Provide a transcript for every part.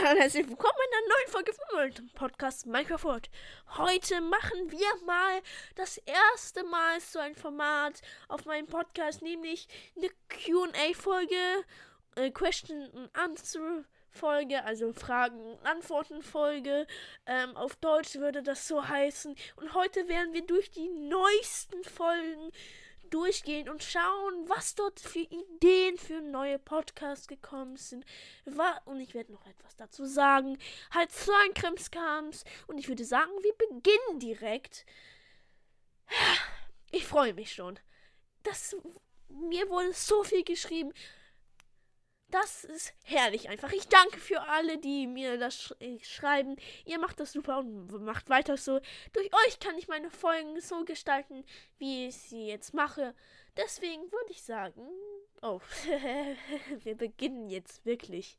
und herzlich willkommen in einer neuen Folge von meinem Podcast Minecraft World. Heute machen wir mal das erste Mal so ein Format auf meinem Podcast, nämlich eine Q&A-Folge, Question and Answer Folge, also Fragen und Antworten Folge. Auf Deutsch würde das so heißen. Und heute werden wir durch die neuesten Folgen durchgehen und schauen, was dort für Ideen für neue Podcasts gekommen sind. Und ich werde noch etwas dazu sagen. Halt so ein Krimskrams. Und ich würde sagen, wir beginnen direkt. Ich freue mich schon. Mir wurde so viel geschrieben. Das ist herrlich einfach. Ich danke für alle, die mir das schreiben. Ihr macht das super und macht weiter so. Durch euch kann ich meine Folgen so gestalten, wie ich sie jetzt mache. Deswegen würde ich sagen, wir beginnen jetzt wirklich.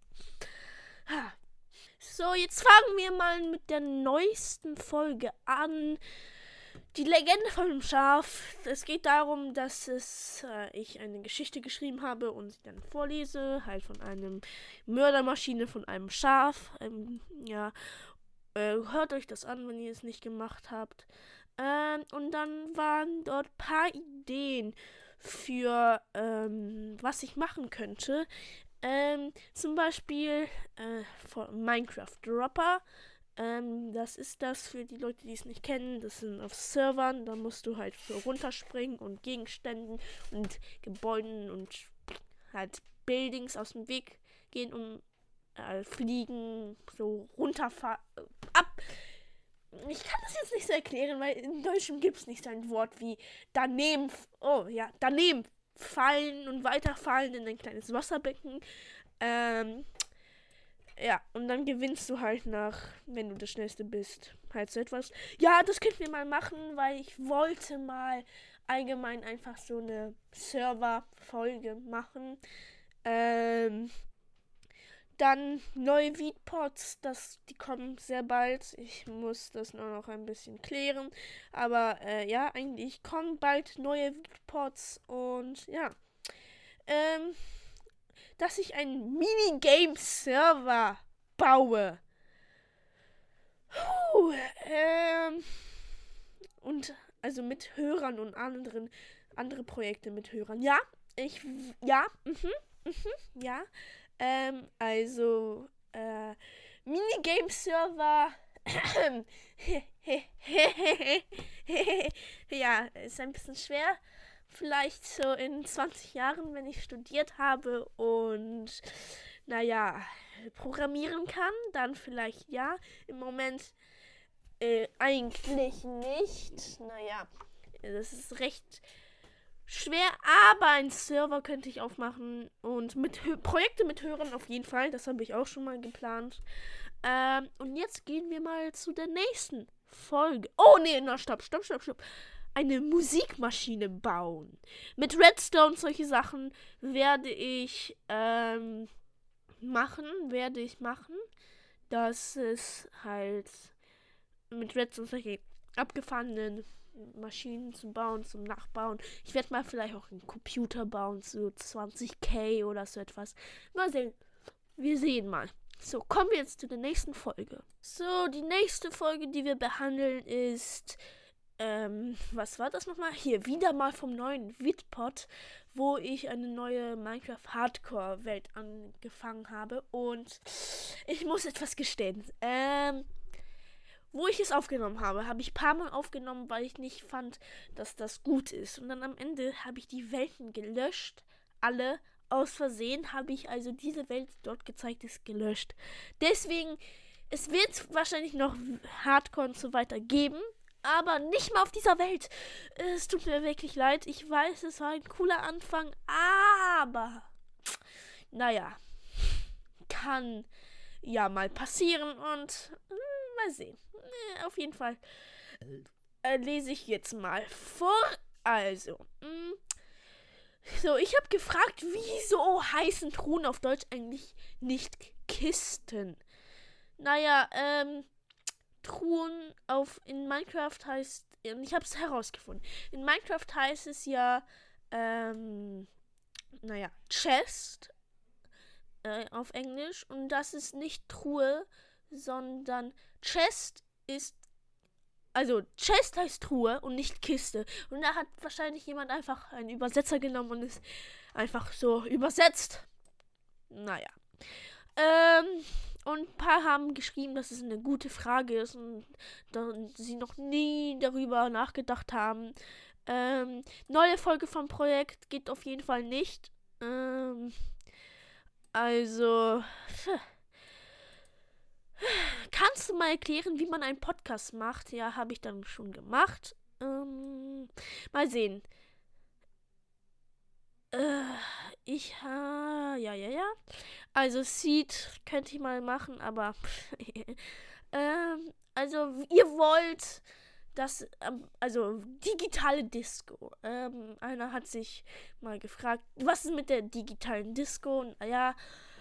So, jetzt fangen wir mal mit der neuesten Folge an. Die Legende von dem Schaf. Es geht darum, dass ich eine Geschichte geschrieben habe und sie dann vorlese. Halt von einem Mördermaschine, von einem Schaf. Hört euch das an, wenn ihr es nicht gemacht habt. Und dann waren dort ein paar Ideen für, was ich machen könnte. Zum Beispiel von Minecraft Dropper. Das ist das für die Leute, die es nicht kennen. Das sind auf Servern. Da musst du halt so runterspringen und Gegenständen und Gebäuden und halt Buildings aus dem Weg gehen und fliegen, so runterfahren. Ich kann das jetzt nicht so erklären, weil im Deutschen gibt es nicht so ein Wort wie daneben fallen und weiterfallen in ein kleines Wasserbecken. Ja, und dann gewinnst du halt wenn du das Schnellste bist, halt so etwas. Ja, das könnten wir mal machen, weil ich wollte mal allgemein einfach so eine Server-Folge machen. Dann neue Weedpots, die kommen sehr bald. Ich muss das nur noch ein bisschen klären. Aber eigentlich kommen bald neue Weedpots und ja. Dass ich einen Minigame-Server baue. Und also mit Hörern und andere Projekte mit Hörern. Ja. Minigame-Server. Ja, ist ein bisschen schwer. Vielleicht so in 20 Jahren, wenn ich studiert habe und, programmieren kann, dann vielleicht ja. Im Moment eigentlich nicht. Das ist recht schwer, aber einen Server könnte ich aufmachen und Projekte mit Hörern auf jeden Fall. Das habe ich auch schon mal geplant. Und jetzt gehen wir mal zu der nächsten Folge. Oh, nee, stopp. Eine Musikmaschine bauen. Mit Redstone, solche Sachen werde ich machen. Das ist halt mit Redstone solche abgefahrenen Maschinen zum Bauen, zum Nachbauen. Ich werde mal vielleicht auch einen Computer bauen, so 20k oder so etwas. Mal sehen. Wir sehen mal. So, kommen wir jetzt zu der nächsten Folge. So, die nächste Folge, die wir behandeln, ist was war das nochmal? Hier, wieder mal vom neuen Vidpod, wo ich eine neue Minecraft Hardcore-Welt angefangen habe. Und ich muss etwas gestehen. Wo ich es aufgenommen habe, habe ich ein paar Mal aufgenommen, weil ich nicht fand, dass das gut ist. Und dann am Ende habe ich die Welten gelöscht. Alle. Aus Versehen habe ich also diese Welt, die dort gezeigt ist, gelöscht. Deswegen, es wird wahrscheinlich noch Hardcore und so weiter geben. Aber nicht mal auf dieser Welt. Es tut mir wirklich leid. Ich weiß, es war ein cooler Anfang. Aber, kann ja mal passieren. Und mal sehen. Auf jeden Fall lese ich jetzt mal vor. Also, so, ich habe gefragt, wieso heißen Truhen auf Deutsch eigentlich nicht Kisten? Truhen in Minecraft heißt, ich habe es herausgefunden. In Minecraft heißt es ja, Chest. auf Englisch. Und das ist nicht Truhe, sondern Chest ist, also Chest heißt Truhe und nicht Kiste. Und da hat wahrscheinlich jemand einfach einen Übersetzer genommen und es einfach so übersetzt. Naja. Und ein paar haben geschrieben, dass es eine gute Frage ist und sie noch nie darüber nachgedacht haben. Neue Folge vom Projekt geht auf jeden Fall nicht. Also, kannst du mal erklären, wie man einen Podcast macht? Ja, habe ich dann schon gemacht. Mal sehen. Ja. Also Seed könnte ich mal machen, aber also ihr wollt das, also digitale Disco. Einer hat sich mal gefragt, was ist mit der digitalen Disco? Und ja,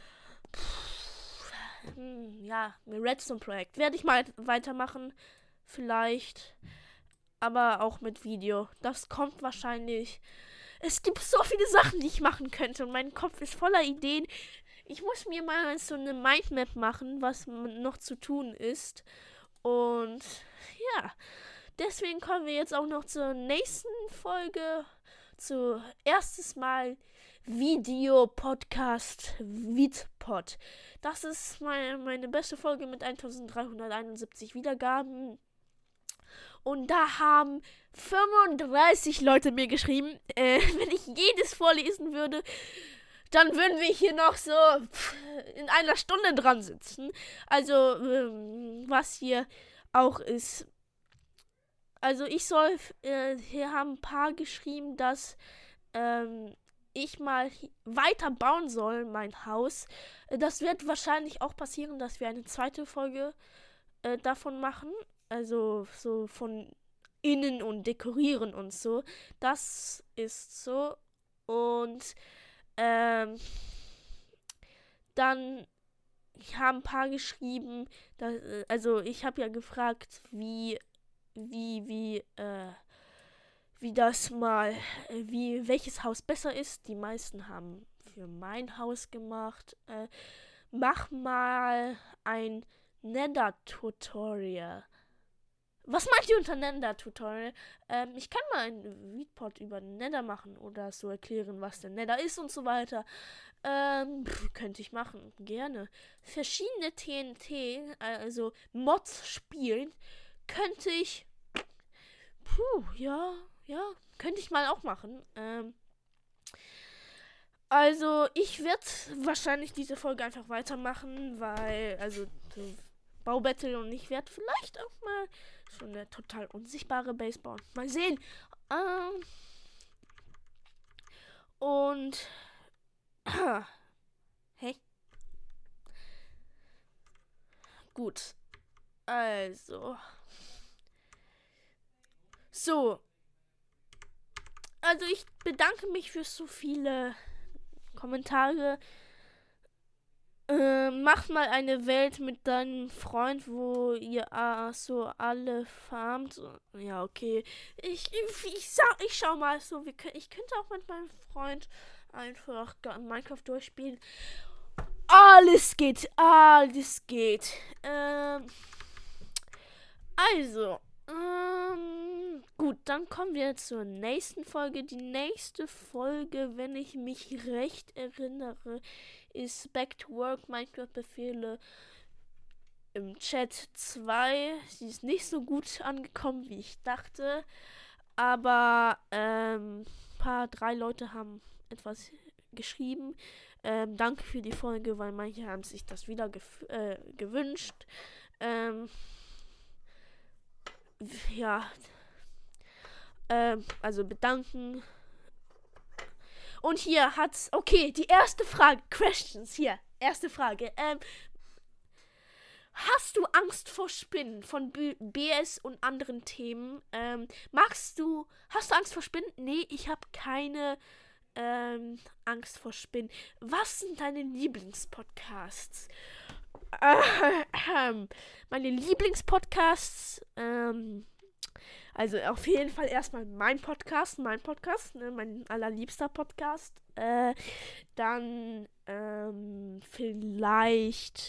ein Redstone-Projekt werde ich mal weitermachen, vielleicht, aber auch mit Video. Das kommt wahrscheinlich. Es gibt so viele Sachen, die ich machen könnte und mein Kopf ist voller Ideen. Ich muss mir mal so eine Mindmap machen, was noch zu tun ist. Und ja, deswegen kommen wir jetzt auch noch zur nächsten Folge. Erstes Mal Video-Podcast Vidpod. Das ist meine beste Folge mit 1371 Wiedergaben. Und da haben 35 Leute mir geschrieben, wenn ich jedes vorlesen würde, dann würden wir hier noch so in einer Stunde dran sitzen. Also, was hier auch ist. Also, hier haben ein paar geschrieben, dass ich mal weiter bauen soll, mein Haus. Das wird wahrscheinlich auch passieren, dass wir eine zweite Folge davon machen. Also so von innen und dekorieren und so. Das ist so. Und dann haben ein paar geschrieben, also ich habe ja gefragt, welches Haus besser ist. Die meisten haben für mein Haus gemacht. Mach mal ein Nether-Tutorial. Was meint ihr unter Nether-Tutorial? Ich kann mal ein Vidpod über Nether machen oder so erklären, was der Nether ist und so weiter. Könnte ich machen, gerne. Verschiedene TNT, also Mods spielen, könnte ich. Könnte ich mal auch machen. Also, ich werde wahrscheinlich diese Folge einfach weitermachen, weil, also, Baubattle und ich werde vielleicht auch mal schon eine total unsichtbare Base bauen. Mal sehen. Und hey. Gut. Also. So. Also ich bedanke mich für so viele Kommentare. Mach mal eine Welt mit deinem Freund, wo ihr so alle farmt. Ja, okay. Ich schau mal so. Ich könnte auch mit meinem Freund einfach Minecraft durchspielen. Alles geht. Also. Gut, dann kommen wir zur nächsten Folge. Die nächste Folge, wenn ich mich recht erinnere, ist Back to Work, Minecraft-Befehle im Chat 2. Sie ist nicht so gut angekommen, wie ich dachte. Aber 3 Leute haben etwas geschrieben. Danke für die Folge, weil manche haben sich das wieder gewünscht. Also bedanken. Und hier hat's, okay, die erste Frage, Questions, hier, erste Frage. Hast du Angst vor Spinnen von BS und anderen Themen? Hast du Angst vor Spinnen? Nee, ich habe keine Angst vor Spinnen. Was sind deine Lieblingspodcasts? Meine Lieblingspodcasts, Also auf jeden Fall erstmal mein Podcast, ne, mein allerliebster Podcast. Dann vielleicht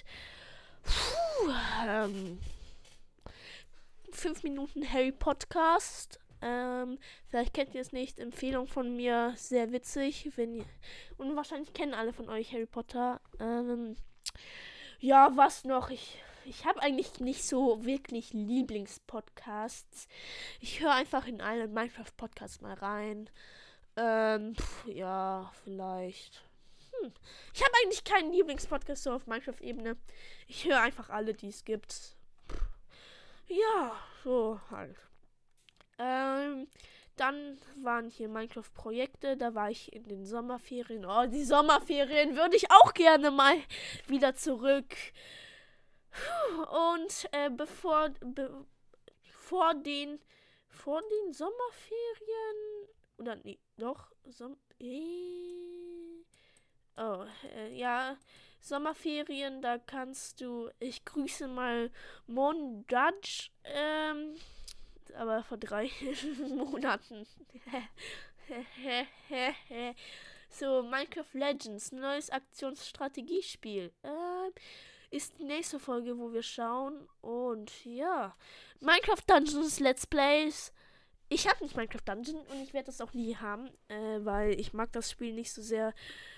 5 Minuten Harry Podcast. Vielleicht kennt ihr es nicht. Empfehlung von mir, sehr witzig. Und wahrscheinlich kennen alle von euch Harry Potter. Ja, was noch? Ich habe eigentlich nicht so wirklich Lieblingspodcasts. Ich höre einfach in alle Minecraft-Podcasts mal rein. Ja, vielleicht. Ich habe eigentlich keinen Lieblingspodcast so auf Minecraft-Ebene. Ich höre einfach alle, die es gibt. Ja, so halt. Dann waren hier Minecraft-Projekte. Da war ich in den Sommerferien. Oh, die Sommerferien würde ich auch gerne mal wieder zurück. Und vor den Sommerferien oder nee, doch ja, Sommerferien, da kannst du, ich grüße mal Mon Dutch, aber vor 3 Monaten. So, Minecraft Legends, neues Aktionsstrategiespiel. Ist die nächste Folge, wo wir schauen. Und ja, Minecraft Dungeons Let's Plays. Ich habe nicht Minecraft Dungeon und ich werde das auch nie haben, weil ich mag das Spiel nicht so sehr.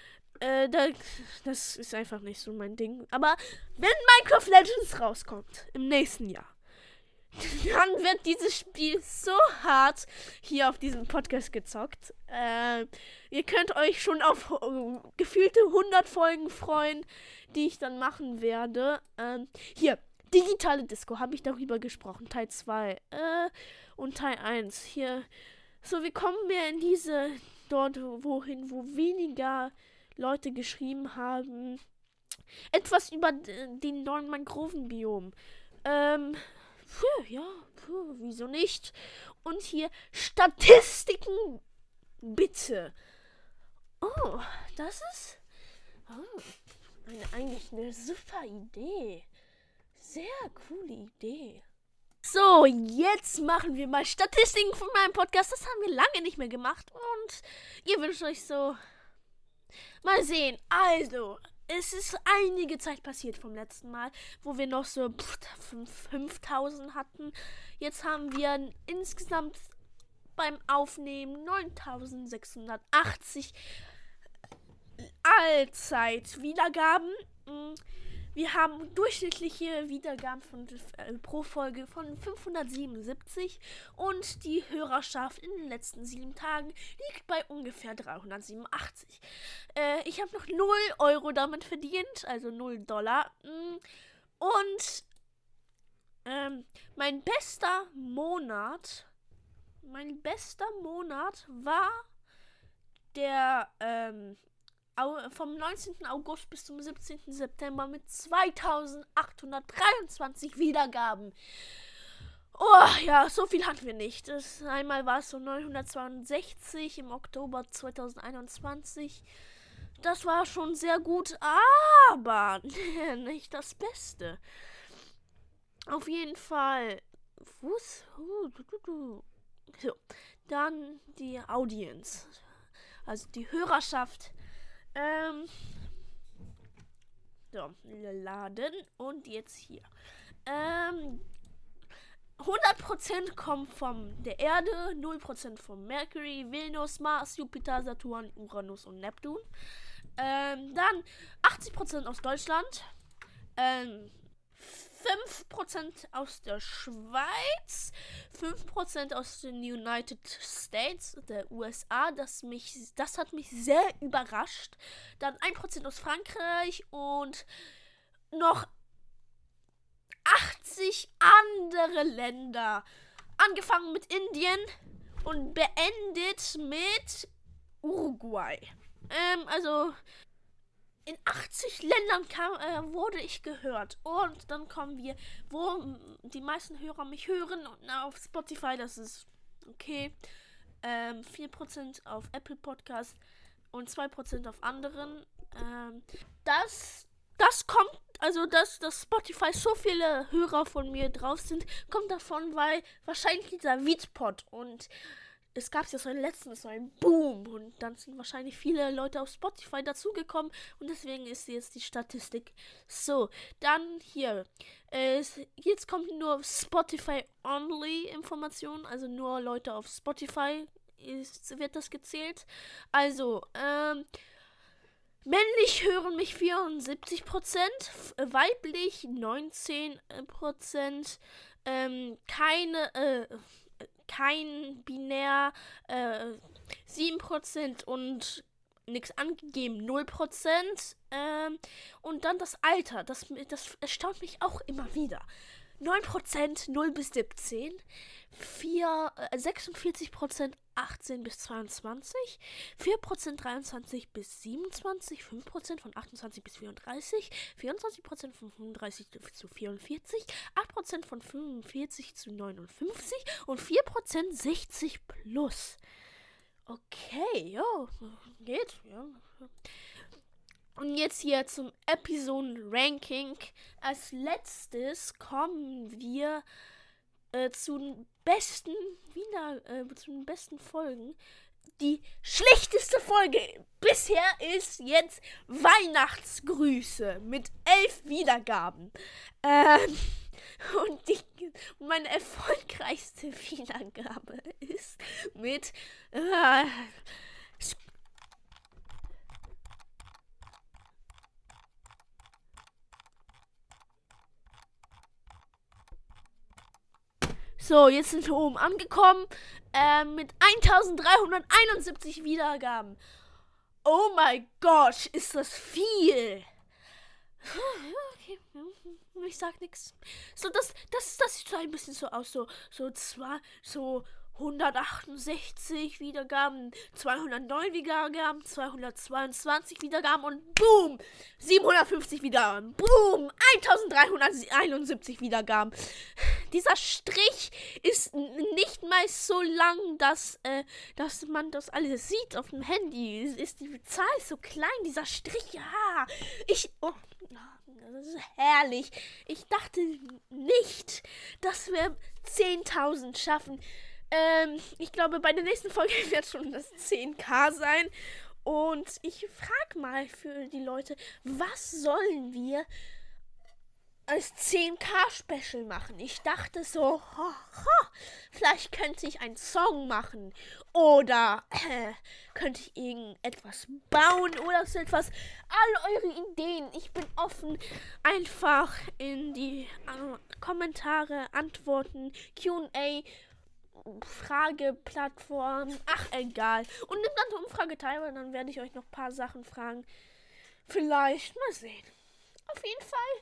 Das ist einfach nicht so mein Ding. Aber wenn Minecraft Legends rauskommt im nächsten Jahr, dann wird dieses Spiel so hart hier auf diesem Podcast gezockt. Ihr könnt euch schon auf gefühlte 100 Folgen freuen, die ich dann machen werde. Hier, digitale Disco, habe ich darüber gesprochen. Teil 2 und Teil 1. Hier, so, wir kommen mehr in dort wohin, wo weniger Leute geschrieben haben. Etwas über den neuen Mangrovenbiom. Wieso nicht? Und hier Statistiken, bitte. Oh, das ist eigentlich eine super Idee. Sehr coole Idee. So, jetzt machen wir mal Statistiken von meinem Podcast. Das haben wir lange nicht mehr gemacht. Und ihr wünscht euch so. Mal sehen. Also, es ist einige Zeit passiert vom letzten Mal, wo wir noch so 5000 hatten. Jetzt haben wir insgesamt beim Aufnehmen 9680 Allzeit-Wiedergaben. Wir haben durchschnittliche Wiedergaben pro Folge von 577 und die Hörerschaft in den letzten 7 Tagen liegt bei ungefähr 387. Ich habe noch 0 Euro damit verdient, also $0. Und mein bester Monat war der vom 19. August bis zum 17. September mit 2823 Wiedergaben. Oh, ja, so viel hatten wir nicht. Einmal war es so 962 im Oktober 2021. Das war schon sehr gut, aber nicht das Beste. Auf jeden Fall. So, dann die Audience. Also die Hörerschaft. So, laden und jetzt hier. 100% kommen von der Erde, 0% von Mercury, Venus, Mars, Jupiter, Saturn, Uranus und Neptun. Dann 80% aus Deutschland, 5% aus der Schweiz, 5% aus den United States, der USA, das hat mich sehr überrascht. Dann 1% aus Frankreich und noch 80 andere Länder. Angefangen mit Indien und beendet mit Uruguay. Also in 80 Ländern wurde ich gehört. Und dann kommen wir, wo die meisten Hörer mich hören. Und auf Spotify, das ist okay. 4% auf Apple Podcast und 2% auf anderen. Das Also, dass Spotify so viele Hörer von mir drauf sind, kommt davon, weil wahrscheinlich dieser Weedpot und es gab ja so letztens so einen Boom und dann sind wahrscheinlich viele Leute auf Spotify dazugekommen und deswegen ist jetzt die Statistik so. Dann hier, jetzt kommt nur Spotify-Only-Informationen, also nur Leute auf Spotify wird das gezählt. Also, männlich hören mich 74%, weiblich 19%, kein binär 7% und nichts angegeben 0%. Und dann das Alter, das erstaunt mich auch immer wieder. 9% 0 bis 17, 46% 18 bis 22, 4% 23 bis 27, 5% von 28 bis 34, 24% von 35 zu 44, 8% von 45 zu 59 und 4% 60 plus. Okay, ja, geht, ja. Und jetzt hier zum Episoden-Ranking. Als letztes kommen wir zu den besten Folgen. Die schlechteste Folge bisher ist jetzt Weihnachtsgrüße mit 11 Wiedergaben. Und meine erfolgreichste Wiedergabe ist mit so, jetzt sind wir oben angekommen mit 1371 Wiedergaben. Oh mein Gott, ist das viel. Okay, ich sag nichts. So, das sieht so ein bisschen so aus. So 168 Wiedergaben, 209 Wiedergaben, 222 Wiedergaben und boom, 750 Wiedergaben. Boom, 1371 Wiedergaben. Dieser Strich ist nicht mal so lang, dass man das alles sieht auf dem Handy. Ist die Zahl so klein, dieser Strich, ja. Das ist herrlich. Ich dachte nicht, dass wir 10.000 schaffen. Ich glaube, bei der nächsten Folge wird schon das 10.000 sein. Und ich frage mal für die Leute, was sollen wir als 10.000-Special machen? Ich dachte so, vielleicht könnte ich einen Song machen. Oder könnte ich irgendetwas bauen oder so etwas. All eure Ideen. Ich bin offen. Einfach in die Kommentare antworten. Q&A. Frageplattform. Ach, egal. Und nimmt an der Umfrage teil, weil dann werde ich euch noch ein paar Sachen fragen. Vielleicht. Mal sehen. Auf jeden Fall.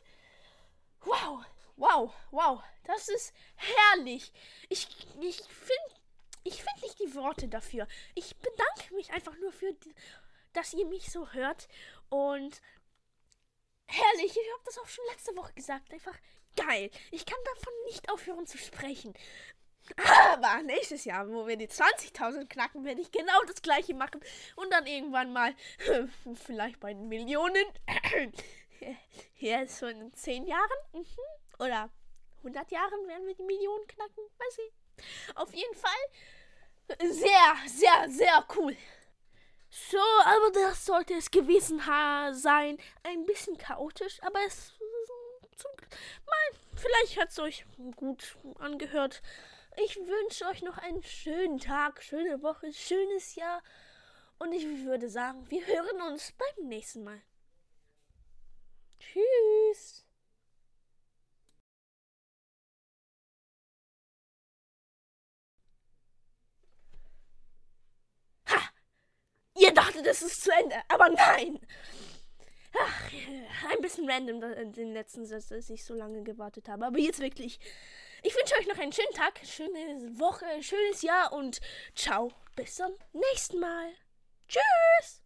Wow. Das ist herrlich. Ich finde nicht die Worte dafür. Ich bedanke mich einfach nur dass ihr mich so hört. Und herrlich. Ich habe das auch schon letzte Woche gesagt. Einfach geil. Ich kann davon nicht aufhören zu sprechen. Aber nächstes Jahr, wo wir die 20.000 knacken, werde ich genau das gleiche machen. Und dann irgendwann mal, vielleicht bei den Millionen. Ja, so in 10 Jahren. Oder 100 Jahren werden wir die Millionen knacken. Weiß ich. Auf jeden Fall sehr cool. So, aber das sollte es gewesen sein. Ein bisschen chaotisch, aber vielleicht hat es euch gut angehört. Ich wünsche euch noch einen schönen Tag, schöne Woche, schönes Jahr. Und ich würde sagen, wir hören uns beim nächsten Mal. Tschüss. Ha! Ihr dachtet, es ist zu Ende, aber nein. Ach, ein bisschen random in den letzten Satz, dass ich so lange gewartet habe. Aber jetzt wirklich. Ich wünsche euch noch einen schönen Tag, schöne Woche, schönes Jahr und ciao. Bis zum nächsten Mal. Tschüss.